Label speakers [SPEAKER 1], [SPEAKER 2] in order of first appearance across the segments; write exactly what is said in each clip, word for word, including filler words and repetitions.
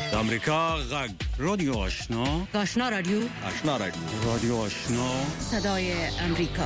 [SPEAKER 1] امریکا غږ رادیو آشنا
[SPEAKER 2] آشنا رادیو
[SPEAKER 1] آشنا رادیو رادیو آشنا
[SPEAKER 2] صدای امریکا.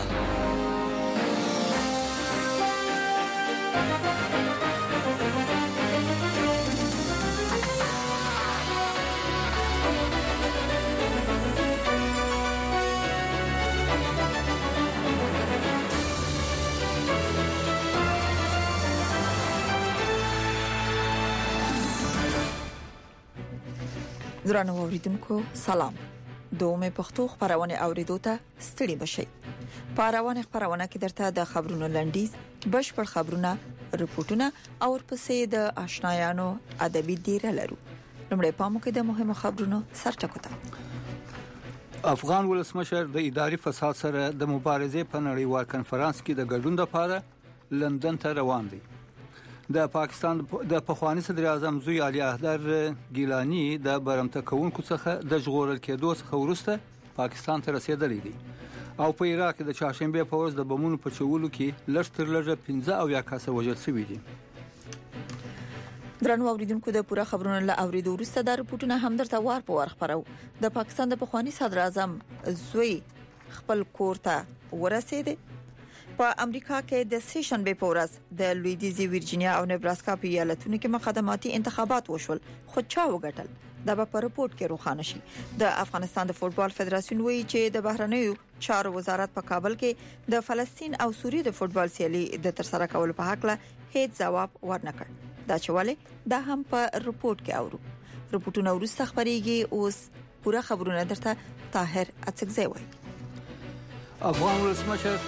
[SPEAKER 3] درنو اوریدونکو سلام. دومه پښتو خبرونه اوریدو ته ستړي بشئ. په روانه خبرونه کې درته د خبرونو لنډیز، بشپړ خبرونه، رپورټونه او ورپسې د آشنایانو ادبي ډیره لرو. لومړی پام وکړئ د مهمو خبرونو سرټکو ته.
[SPEAKER 4] افغان ولسمشر د اداري فساد سره د مبارزې په نړیوال کنفرانس کې د ګډون لپاره لندن ته روان دی. د پاکستان د پخوانی صدر اعظم زوی علي احدر ګیلانی د برمته کوونکو څخه د ژغورل کېدو څخه وروسته پاکستان ته رسیدلی دی او په عراق کې د چهارشنبه په ورځ د بمونو په چولو کې لږ تر لږه پنځه او یا کسه وژل شوي دي.
[SPEAKER 3] درنو اوریدونکو د پوره خبرونو له اوریدو وروسته د رپورټونو هم درته وار په وار خبرو. د پاکستان د پخوانی صدر اعظم زوی خپل کور ته ورسېد. په امریکا کې د سه شنبه په ورځ د لویدیزي ویرجینیا او نبراسکا په ایالتونو کې مقدماتي انتخابات وشول، خو چا وګټل دا به په رپورت کې روښانه شي. د افغانستان د فوتبال فدراسیون وایي چې د بهرنیو چارو وزارت په کابل کې د فلسطین او سوریې د فوتبال سیالي د ترسره کولو په حق له هیڅ جواب ورنکړ. دا چواله دا هم په رپورت کې اورو. رپورټونه ورسته خبريږي. اوس پوره خبرونه درته طاهر اڅکزی وایي.
[SPEAKER 4] افغان ولسمشر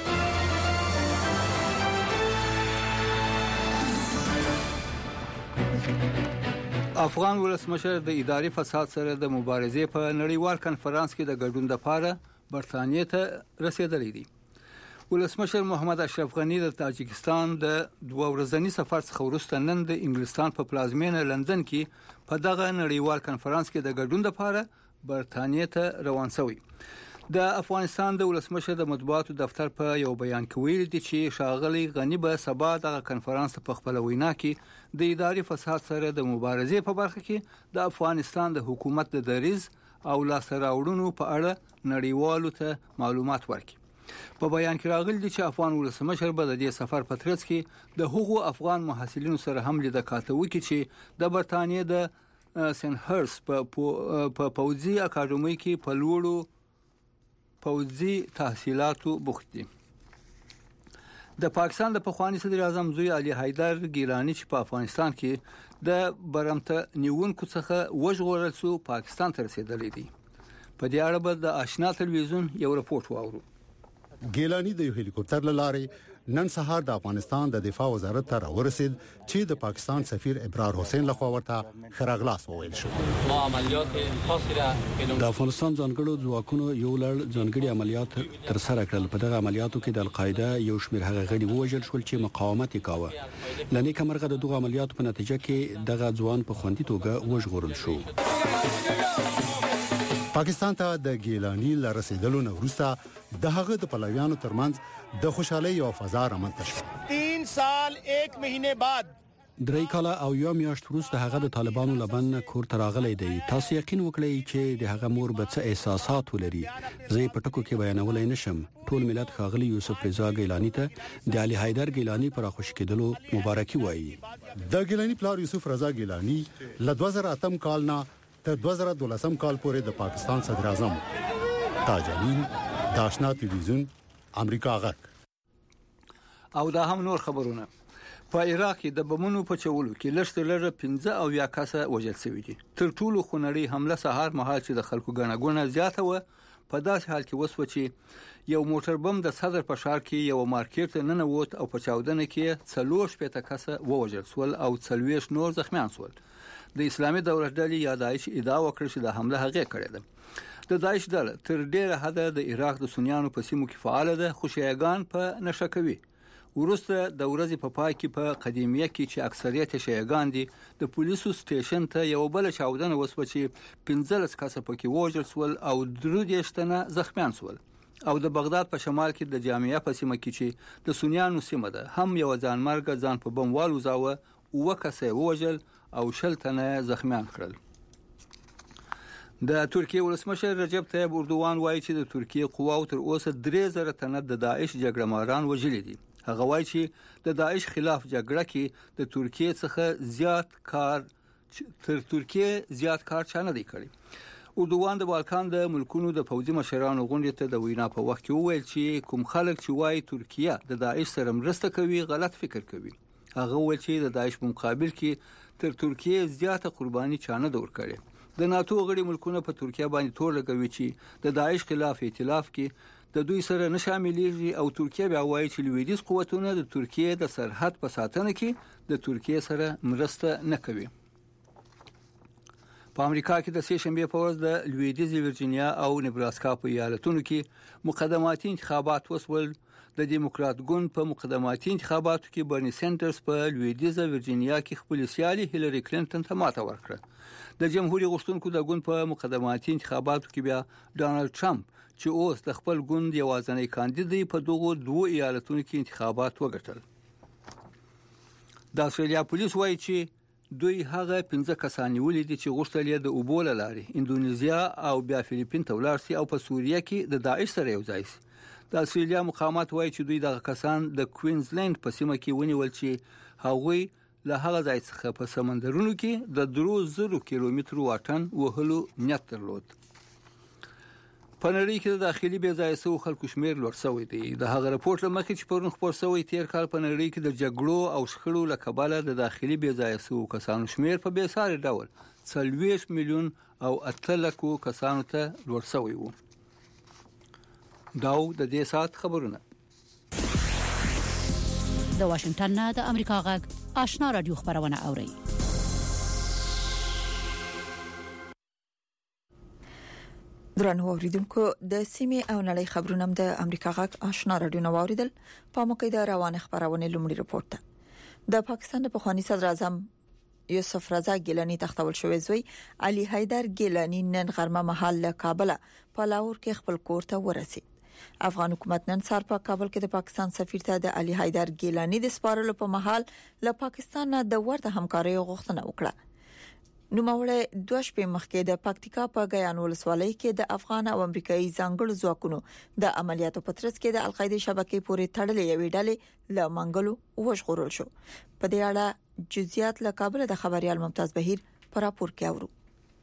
[SPEAKER 4] افغان ولسمشر د اداري فساد سره د مبارزې په نړیوال کنفرانس کې د ګډون لپاره برتانیې ته رسیدلی دی. ولسمشر محمد اشرف غنی د تاجکستان د دوه ورځني سفر څخه وروسته نن د انګلستان په پلازمینه لندن کې په دغه نړیوال کنفرانس کې د ګډون لپاره برتانیې ته روان شوی. د افغانستان د ولسمشر د مطبوعاتو دفتر په یو بیان کې ویل دي چې ښاغلي غنی به سبا دغه کنفرانس په خپل وینا کې د اداري فساد سره د مبارزې په برخه کې د افغانستان د حکومت د دریز او لاسته راوړنو په اړه نړیوالو ته معلومات ورکړي. په بیان کې راغلي دي چې افغان ولسمشر به د دې سفر په ترڅ کې د هغو افغان محصلینو سره هم لیدل کاته وکړي چې د برتانیې د سنهرس په پوځي اکاډمۍ کې په لوړو پوځي تحصیلاتو بوخت دي. د پاکستان د پخوانی صدر اعظم زوی علي حیدر ګیلانی چې په افغانستان کې د برمته نیونکو څخه وژغورل شو پاکستان ته رسیدلی دی. په دې اړه به د آشنا تلویزیون یو رپورت واورو.
[SPEAKER 5] ګیلانی د یو هلیکوپټر لارې نن سهار د افغانستان د دفاع وزارت ته راورسید چې د پاکستان سفیر ابرار حسین لخوا ورته خراغلاس وویل شو.
[SPEAKER 6] ما عملیات خاصی را
[SPEAKER 7] د افغانستان ځانګړو ځواکونو یو لړ ځانګړي عملیات تر سره کړل. په دغه عملیاتو کې د القاعده یو شمېر هغه غړي ووژل شول چې مقاومت کاوه. لنی کمرغه د دغه عملیاتو په نتیجه کې دغه ځوان په خوندي توګه وژغورل شو.
[SPEAKER 5] پاکستان ته د ګیلانی لرسیدلو نه وروسته د هغه د پلویانو ترمنځ د خوشحالۍ او فضا رامنځته شوه.
[SPEAKER 8] تین سال یک مهینه بعد
[SPEAKER 7] درې کاله او یو میاشت وروسته هغه د طالبانو لبن کور ته راغلی دی. تاسو یقین وکړئ چې د هغه مور به څه احساسات ولري. زه په ټکو کې بیانولای نشم. ټول ملت ښاغلي یوسف رضا ګیلانی ته د علي حیدر ګیلانی پر خوش کېدلو مبارکي وایي.
[SPEAKER 5] د ګیلانی پلار یوسف رضا ګیلانی له دوه زره اتم کال نه تر دوه زره دولسم کال پورې د پاکستان صدر اعظم. تاج امین، د آشنا تلویزیون، امریکا غږ.
[SPEAKER 4] او دا هم نور خبرونه. په عراق کې د بمونو په چولو کې لږ تر لږه پنځه او یا کسه وژل شوي دي. تر ټولو خونړۍ حمله سهار مهال چې د خلکو ګڼه ګوڼه زیاته وه په داسې حال کې وسوه چې یو موټر بم د صدر په ښار کې یو مارکیټ ته ننوت او په چاودنه کې څلور شپېته کسه ووژل شول او څلوېښت نور زخمیان شول. د اسلامي دولت ډلې یا داعش ادعا وکړه چې د حمله هغې کړې ده. د داعش ډله تر ډیره حده د عراق د سنیانو په سیمو کې فعال ده، خو شیعاګان په نشه کوي. وروسته د ورځې په پای کې په قدیمیه کې چې اکثریت شیعاګان دي د پولیسو سټیشن ته یو بل چاودنه وسوه چې پنځلس کسه پکې وژل شول او درې دېرش تنه زخمیان شول. او د بغداد په شمال کې د جامعه په سیمه کې چې د سنیانو سیمه ده هم یو ځانمرګ ځان په بم والوزاوه، اوه کسه وژل او شل تنه زخمیان کړل. د ترکیه ولسمشر رجب طیب اردوغان وایي چې د ترکیه قواو تر اوسه درې زره تنه د داعش جګړهماران وژلي دي. هغه وایي چې د داعش خلاف جګړه کې د ترکیه څخه زیات کار تر ترکیه زیات کار چا نه دی کړی. اردوغان د بالکان د ملکونو د پوځي مشرانو غونډې ته د وینا په وخت کې وویل چې کوم خلک چې وایي ترکیه د داعش سره مرسته کوي غلط فکر کوي. هغه وویل چې د داعش په مقابل کې تر ترکیه زیاته قرباني چا نه ده ورکړې. د ناتو غړي ملکونه په ترکیه باندې تور لګوي چې د داعش خلاف ائتلاف کې د دوی سره نه شاملېږي او ترکیه بیا وایي چې لویدیز قوتونه د ترکیه د سرحد په ساتنه کې د ترکیه سره مرسته نه کوي. په امریکا کې د سې شنبې په ورځ د لویدیز ورجینیا او نبراسکا په ایالتونو کې مقدماتي انتخابات وسول. د دیموکرات ګوند په مقدماتي انتخاباتو کې برني سنټرز په لویدیز ورجینیا کې خپل سیالي هیلری کلینټن ته ماته ورکړه. د جمهوریت غوښتونکو د ګوند په مقدماتي انتخاباتو کې بیا ډانلډ ټرمپ چې اوس د خپل ګوند یوازینی کاندید په دغو دوه ایالتونو کې انتخابات وګټل. د استرالیا پولیس وایي چې دوی هغه پنځه کسان ولې دي چې غوښتل یې د اوبو لارې اندونیزیا او بیا فلیپین ته ولاړ شي او په سوریه کې د داعش سره یو ځای شي. د استرالیا مقامات وایي چې دوی دغه کسان د کوینزلند په سیمه کې ونیول چې هغوی له هغه ځای څخه په سمندرونو کې د درو زرو کیلومترو واټن وهلو نیت درلود. په نړۍ کې د داخلي بې ځایه شوو خلکو شمېر لوړ شوی دی. د هغه راپورټ له مخې چې پرون خپور شوی تیر کال په نړۍ کې د جګړو او شخړو له کبله د داخلي بې ځایه شوو کسانو شمېر په بې ساري ډول څلوېښت میلیون او اته لکو کسانو ته لوړ شوی و. داو د دې سات خبرونه
[SPEAKER 2] د واشنگټن نه د امریکا غږ آشنا رادیو خبرونه اوري.
[SPEAKER 3] درنو اوریدونکو د سیمې او نړۍ خبرونه د امریکا غږ آشنا رادیو نو اوریدل. په موقع د روانه خبرونه لومړی رپورت ده. د پاکستان د پخوانی صدر اعظم یوسف رضا ګیلانی تختول شوی زوی علي حیدر ګیلانی نن غرمه مهال له کابل په لاهور کې خپل کور ته ورسید. افغان حکومت نن سهار په کابل کې د پاکستان سفیر ته د علي حیدر ګیلانی د سپارلو په محل له پاکستان نه د ورته همکارۍ غوښتنه وکړه. نو مورې دوه شپې مخکې د پکتیکا په غیان ولسوالۍ کې د افغان او امریکایي ځانګړو ځواکونو د عملیاتو په ترڅ کې د القاعده شبکې پورې تړلې یوې ډلې له منګلو وژغورل شو. په دې اړه جزئیات له کابل د خبريال ممتاز بهیر پر راپور کې اورو.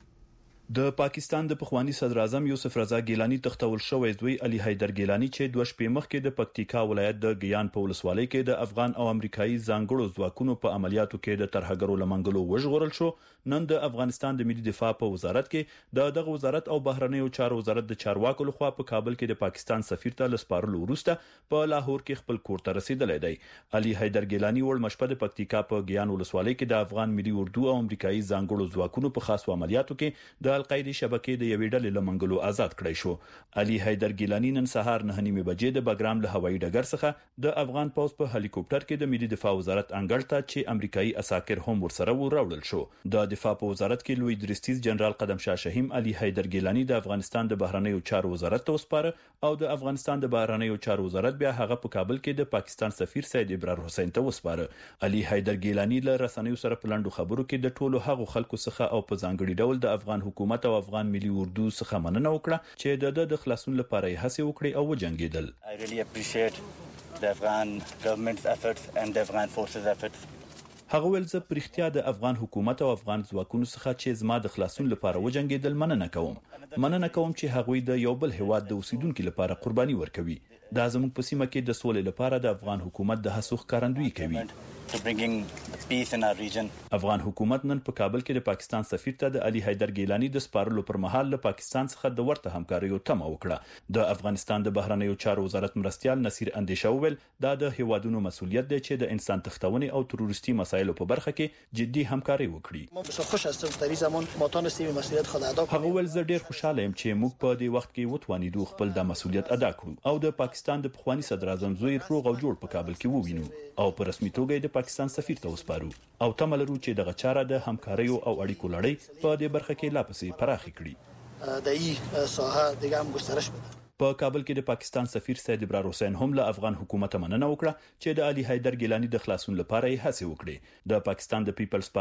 [SPEAKER 9] د پاکستان د پخوانی صدر اعظم یوسف رضا ګیلانی تختول شوی زوی علي حیدر ګیلانی چې دوه شپې مخکې د پکتیکا ولایت د غیان په ولسوالۍ کې د افغان او امریکایي ځانګړو ځواکونو په عملیاتو کې د ترهګرو لمنګلو وژغورل شو. نن د افغانستان د ملي دفاع په وزارت کې د دغه وزارت او بهرنیو چارو وزارت د چارواکو لخوا په کابل کې د پاکستان سفیر ته لسپارلو وروسته په لاهور کې خپل کور ته رسیدلی دی. علي حیدر ګیلانی ول مشپه د پکتیکا په غیان ولسوالۍ کې د افغان ملي اردو او امریکایي ځانګړو ځواکونو په خاصو عملیاتو کې د القاعده شبکې د یوې ډلې لمنګلو آزاد کړی شو. علي حیدر ګیلانی نن سهار نه نیمه بجې د بګرام له هوایي ډګر څخه د افغان پوز په هلیکوپټر کې د ملي دفاع وزارت انګړ ته چې امریکایي عساکر هم ورسره وراوړل شو. د دفاع په وزارت کې لوی درستیز جنرال قدم شاه شهیم علي حیدر ګیلانی د افغانستان د بهرنیو چارو وزارت ته وسپاره او د افغانستان د بهرنیو چارو وزارت بیا هغه په کابل کې د پاکستان سفیر سید ابرار حسین ته وسپاره. علي حیدر ګیلانی له رسنیو سره په لاندو خبرو کې د ټولو هغو خلکو څخه او په ځانګړي ډول د افغان حکومت او افغان ملي اردو څخه مننه وکړه چې د د خلاصون لپاره یې هڅه وکړي او وجنګیدل.
[SPEAKER 10] I really appreciate the Afghan government's efforts and the Afghan forces efforts.
[SPEAKER 9] هغه ول زه پرختیا د افغان حکومت او افغان ځواکونو څخه چې زما د خلاصون لپاره وجنګیدل مننه کوم. مننه کوم چې هغوی د یو بل هواد د اوسیدونکو لپاره قرباني ورکوي. دا زموږ په سیمه کې د سولې لپاره د افغان حکومت د هڅو ښکارندویي کوي.
[SPEAKER 10] to bringing peace in our region.
[SPEAKER 9] افغان حکومت نن په کابل کې د پاکستان سفیر ته د علي حیدر ګیلانی د سپارلو پر مهال له پاکستان څخه د ورته همکاریو تمه وکړه. د افغانستان د بهرنیو چارو وزارت مرستيال نصیر اندیشه وویل دا د هیوادونو مسولیت دی چې د انسان تختونې او تروریستي مسایلو په برخه کې جدي همکاري وکړي.
[SPEAKER 11] ما خوش هستم در این زمان ما تونستیم مسئولیت خود ادا
[SPEAKER 9] کنیم. هغه ول زه ډیر خوشاله یم چې موږ په دې وخت کې وتوانیدو خپل د مسولیت ادا کړو او د پاکستان د پخوانی صدر اعظم زوی روغ او جوړ په کابل کې ووینو او په رسمي توګه د پاکستان سفیر ته وسپارو او تمه لرو چې دغه چاره د همکاریو او اړیکو لړۍ په دې برخه کې لا پسې پراخه کړي.
[SPEAKER 11] د ای ساحه دیگه هم گسترش بده.
[SPEAKER 9] په کابل کې د پاکستان سفیر سید ابرار حسین هم له افغان حکومت مننه وکړه چې د علي حیدر ګیلانی د خلاصون لپاره یې هڅه وکړي. د پاکستان د پیپلز